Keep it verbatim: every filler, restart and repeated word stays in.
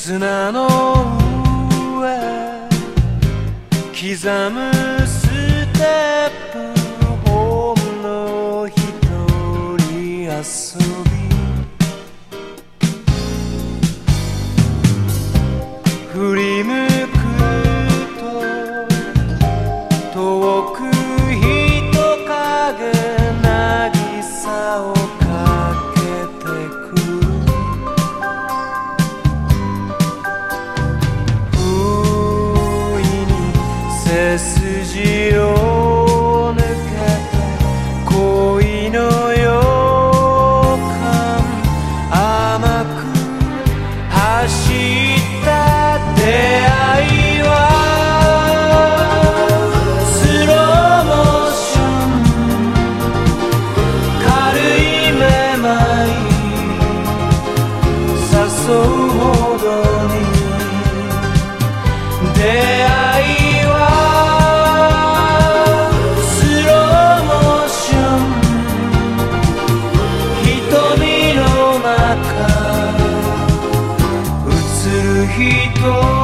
砂の上刻むステップほんの一人遊び振り向くと遠く人影渚をかけてくる不意に背筋を抜けて恋の予感甘く走った出会いはスローモーション軽いめまい誘うほどに出会いはスローモーション瞳の中映る人